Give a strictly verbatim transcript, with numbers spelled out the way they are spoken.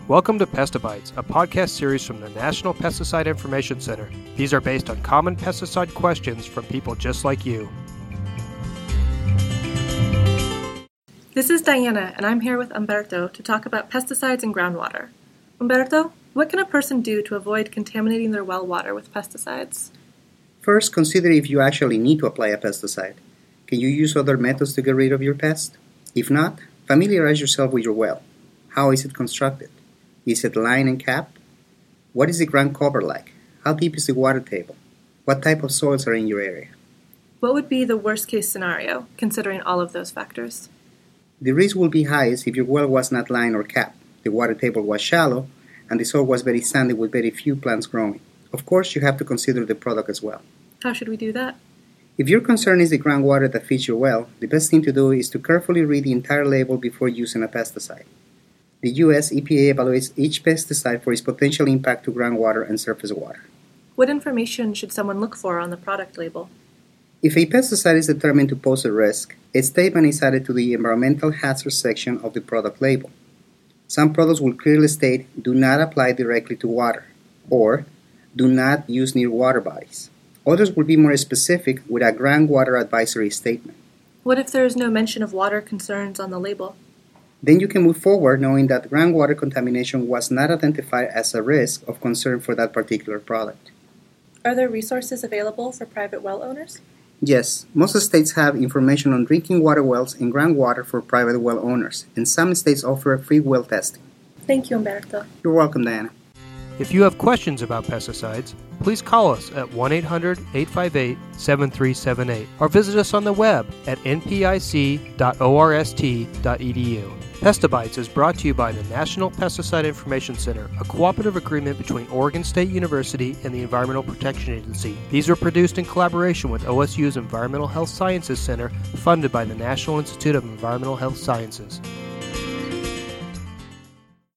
Welcome to Pestabytes, a podcast series from the National Pesticide Information Center. These are based on common pesticide questions from people just like you. This is Diana, and I'm here with Umberto to talk about pesticides in groundwater. Umberto, what can a person do to avoid contaminating their well water with pesticides? First, consider if you actually need to apply a pesticide. Can you use other methods to get rid of your pest? If not, familiarize yourself with your well. How is it constructed? Is it lined and capped? What is the ground cover like? How deep is the water table? What type of soils are in your area? What would be the worst-case scenario, considering all of those factors? The risk will be highest if your well was not lined or capped, the water table was shallow, and the soil was very sandy with very few plants growing. Of course, you have to consider the product as well. How should we do that? If your concern is the groundwater that feeds your well, the best thing to do is to carefully read the entire label before using a pesticide. The U S E P A evaluates each pesticide for its potential impact to groundwater and surface water. What information should someone look for on the product label? If a pesticide is determined to pose a risk, a statement is added to the environmental hazards section of the product label. Some products will clearly state, do not apply directly to water, or do not use near water bodies. Others will be more specific with a groundwater advisory statement. What if there is no mention of water concerns on the label? Then you can move forward knowing that groundwater contamination was not identified as a risk of concern for that particular product. Are there resources available for private well owners? Yes, most states have information on drinking water wells and groundwater for private well owners, and some states offer free well testing. Thank you, Umberto. You're welcome, Diana. If you have questions about pesticides, please call us at one eight hundred, eight five eight, seven three seven eight or visit us on the web at n p i c dot orst dot e d u. Pestabytes is brought to you by the National Pesticide Information Center, a cooperative agreement between Oregon State University and the Environmental Protection Agency. These were produced in collaboration with O S U's Environmental Health Sciences Center, funded by the National Institute of Environmental Health Sciences.